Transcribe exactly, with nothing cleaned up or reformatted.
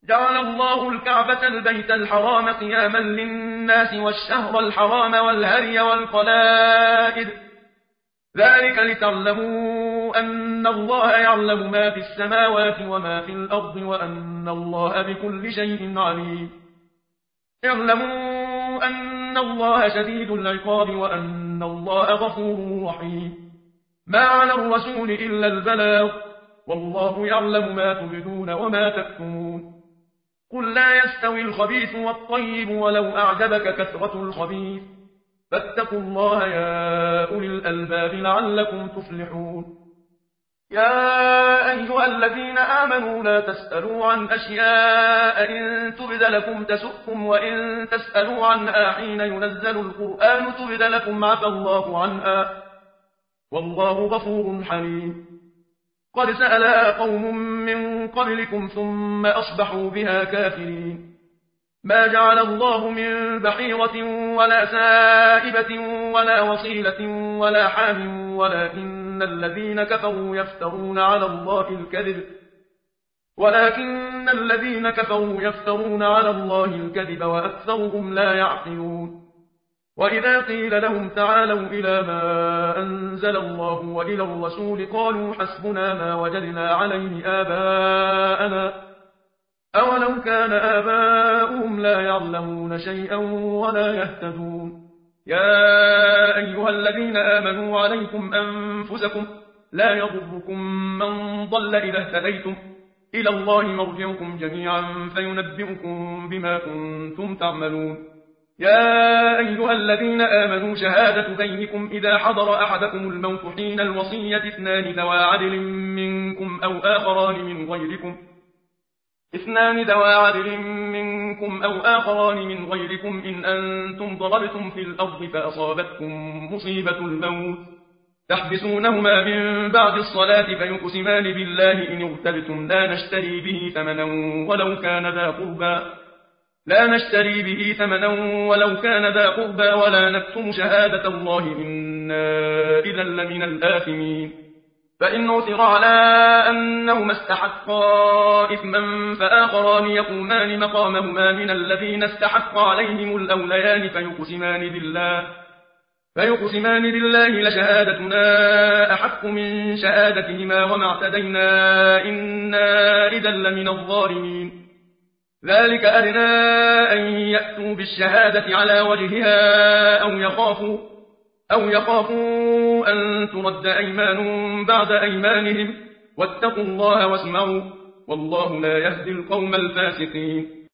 جعل الله الكعبة البيت الحرام قياما للناس والشهر الحرام والهدي والقلائد، ذلك لتعلموا أن الله يعلم ما في السماوات وما في الأرض وأن الله بكل شيء عليم. اعلموا أن الله شديد العقاب وأن الله غفور رحيم. ما على الرسول إلا البلاغ، والله يعلم ما تبدون وما تكتمون. قل لا يستوي الخبيث والطيب ولو أعجبك كثرة الخبيث، فاتقوا الله يا أولي الألباب لعلكم تفلحون. يا أيها الذين آمنوا لا تسألوا عن أشياء إن تبد لكم تسؤكم، وإن تسألوا عنها حين ينزل القرآن تبد لكم عفى الله عنها، والله غفور حليم. قد سألها قوم من قبلكم ثم أصبحوا بها كافرين. ما جعل الله من بحيرة ولا سائبة ولا وصيلة ولا حام، ولكن الذين كفروا يفترون على الله الكذب ولكن الذين كفروا يفترون على الله الكذب وأكثرهم لا يعقلون. وإذا قيل لهم تعالوا إلى ما أنزل الله وإلى الرسول قالوا حسبنا ما وجدنا عليه آباءنا، أولو كان آباؤهم لا يعلمون شيئا ولا يهتدون. يا أيها الذين آمنوا عليكم أنفسكم لا يضركم من ضل إذا اهتديتم، إلى الله مرجعكم جميعا فينبئكم بما كنتم تعملون. يا أيها الذين آمنوا شهادة بينكم إذا حضر أحدكم الموت حين الوصية اثنان ذوى عدل منكم أو آخران من غيركم اثنان ذوى عدل منكم أو آخران من غيركم إن أنتم ضربتم في الأرض فأصابتكم مصيبة الموت تحبسونهما من بعد الصلاة فيقسمان بالله إن ارتبتم لا نشتري به ثمنا ولو كان ذا قربى لا نشتري به ثمنا ولو كان ذا قربى ولا نكتم شهادة الله إنا إذا لمن الآثمين. فإن عثر على أنهما استحقا إثما فآخران يقومان مقامهما من الذين استحق عليهم الأوليان فيقسمان بالله فيقسمان بالله لشهادتنا أحق من شهادتهما وما اعتدينا إنا إذا لمن الظالمين. ذلك أدنى أن يأتوا بالشهادة على وجهها أو يخافوا أو يخافوا أن ترد أيمان بعد أيمانهم، واتقوا الله واسمعوا، والله لا يهدي القوم الفاسقين.